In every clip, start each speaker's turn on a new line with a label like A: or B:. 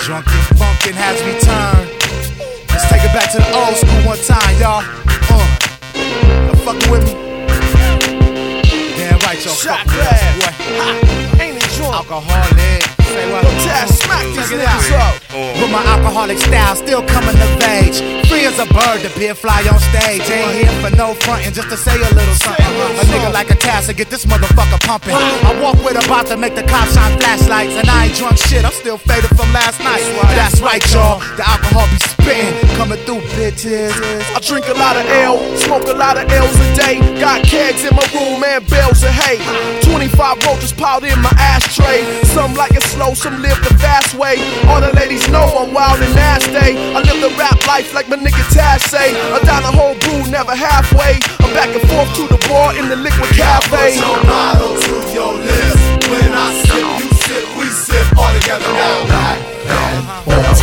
A: Drunken funkin' has returned. Let's take it back to the old school one time, y'all. Y'all fucking with me? Damn right, y'all
B: Shot
A: fucking with
B: glass.
A: us, boy.
B: Ain't it drunk?
A: Alcoholic. Say what?
B: Smack these
A: Check it
B: niggas
A: out.
B: up.
A: With my alcoholic style still coming of age. Free as a bird, the beer fly on stage. Ain't here for no frontin', just to say a little something. A nigga like a task to get this motherfucker pumping. I walk with about to make the cops shine flashlights. And I ain't drunk shit, I'm still faded from last night. That's right, y'all. The alcohol be spittin', coming through, bitches.
B: I drink a lot of ale, smoke a lot of L's a day. Got kegs in my room and bales of hay. 25 roaches piled in my ashtray. Some like it slow, some live the fast way. All the ladies know I'm wild and nasty. I live the rap life like my nigga Taz say. I down a whole brew, never halfway. I'm back and forth to the bar in the liquid cafe.
C: Put your motto to your lips. When I sip, you sip, we sip all together now. Back and forth.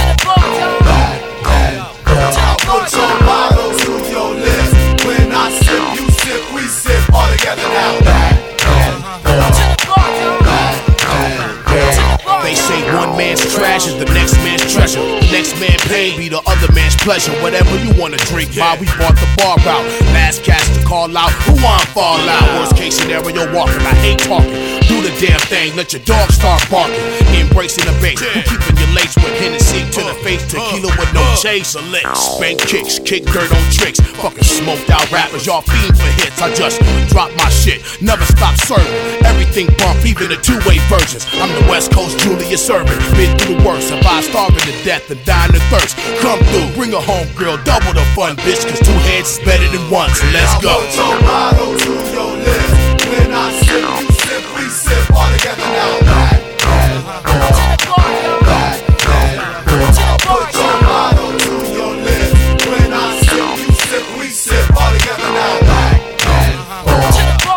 C: Put your motto to your lips. When I sip, you sip, we sip all together now. Back and forth.
D: They say one man's trash is the next man's treasure. The next man pain be the other man's pleasure. Whatever you wanna drink, while we bought the bar out. Last cast to call out, who want fall out? Worst case scenario, walking. I hate talking. Do the damn thing, let your dog start barking. Embracing the base, who keeping your lace with Hennessy to the face, tequila with no chase or licks. Spank kicks, kick dirt on tricks. Fucking smoked out rappers, y'all fiend for hits. I just drop my shit, never stop serving. Everything bump, even the two-way versions. I'm the West Coast Julius Erving. Been through the worst, survived starving to death and dying of thirst. Come through, bring a home grill, double the fun, bitch. Cause two heads is better than one, so let's go.
C: Put your motto to your lips. When I sip, you sip, we sip all together now. Back and forth. Back and forth. Put your motto to your lips. When I sip, you sip, we sip all together now. Back and forth.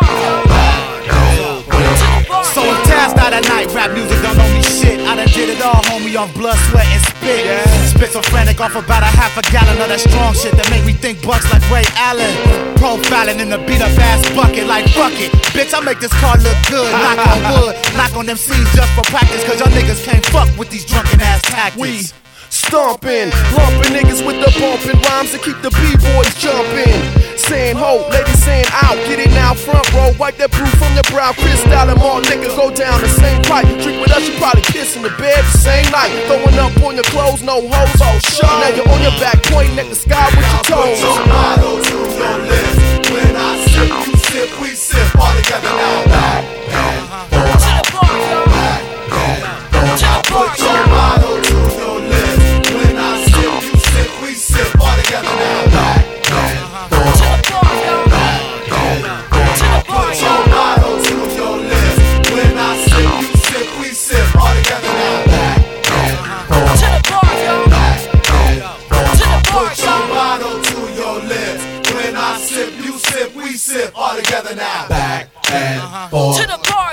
A: So if Taz not at night, rap music don't know me shit. I done did it all, homie, off blood, sweat, and spit. Spit so frantic off about a half a gallon of that strong shit that make me think bucks like Ray Allen. Profiling in the beat up ass bucket like fuck it. Bitch, I make this car look good. Knock on wood, knock on them C's just for practice. Cause y'all niggas can't fuck with these drunken ass tactics.
B: We stomping, lumping niggas with the bumping rhymes to keep the B-boys jumping. Saying ho, ladies saying out, get it now, front row, wipe that brew from your brow, crystal and more liquor go down the same pipe. Drink with us, you probably kiss in the bed the same night. Throwing up on your clothes, no hoes, oh show. Now you're on your back, pointing at the sky with your toes.
C: Put your motto to your lips. When I sip, you sip, we sip all together now. Back and forth. Back and forth. Put your motto to your lips. When I sip, you sip, we sip all together now. Back and forth. Back and forth. Put your motto to your lips. When I sip, you sip, we sip all together now. Back and forth. Back and forth. Put your motto to your lips. When I sip, you sip, we sip all together now. Back and forth.